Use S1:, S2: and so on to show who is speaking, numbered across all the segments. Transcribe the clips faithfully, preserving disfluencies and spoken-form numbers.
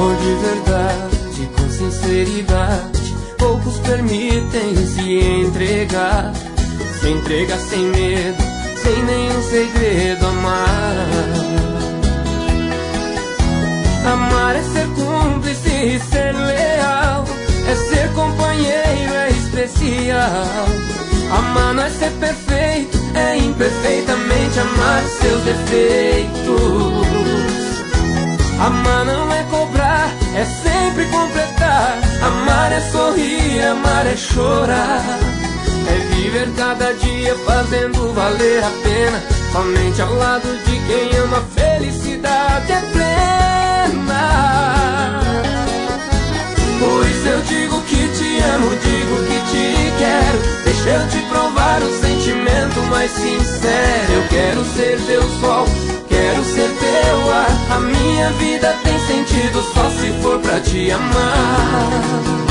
S1: amor de verdade, com sinceridade, poucos permitem se entregar. Se entrega sem medo, sem nenhum segredo. Amar, amar é ser cúmplice e ser leal, é ser companheiro, é especial. Amar não é ser perfeito, é imperfeitamente amar os seus defeitos. Amar não é cobrar, é sempre completar. Amar é sorrir, amar é chorar, é viver cada dia fazendo valer a pena. Somente ao lado de quem ama, a felicidade é plena. Por isso eu digo que te amo, digo que te quero. Deixa eu te provar o sentimento mais sincero. Eu quero ser teu sol, quero ser teu ar. A minha vida tem sentido só se for pra te amar.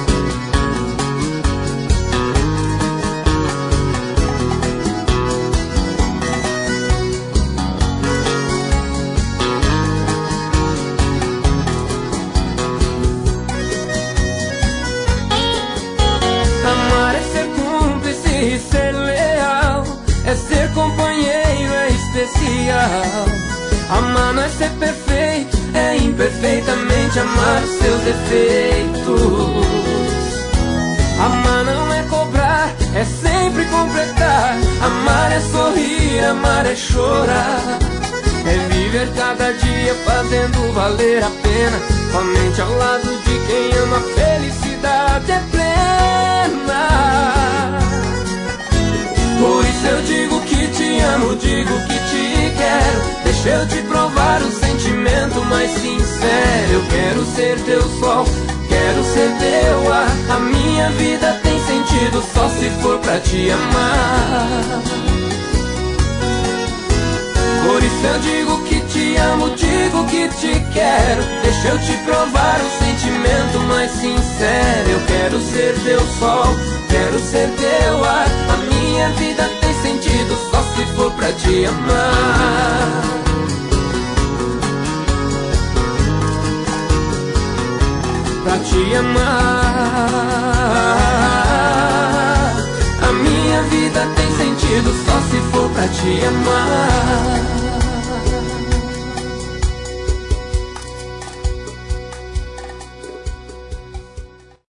S1: Amar é ser cúmplice e ser leal, é ser companheiro, é especial. Amar não é ser perfeito, é imperfeitamente amar os seus defeitos. Amar não é cobrar, é sempre completar. Amar é sorrir, amar é chorar, é viver cada dia fazendo valer a pena. Somente ao lado de quem ama, a felicidade é plena. Por isso eu digo que te amo, digo que te quero. Deixa eu te provar o sentimento mais sincero. Eu quero ser teu sol, quero ser teu ar. A minha vida tem sentido só se for pra te amar. Por isso eu digo que te amo, digo que te quero. Deixa eu te provar o sentimento mais sincero. Eu quero ser teu sol, quero ser teu ar. A minha vida tem sentido só se for pra te amar. Pra te amar. A minha vida tem sentido só se for pra te amar.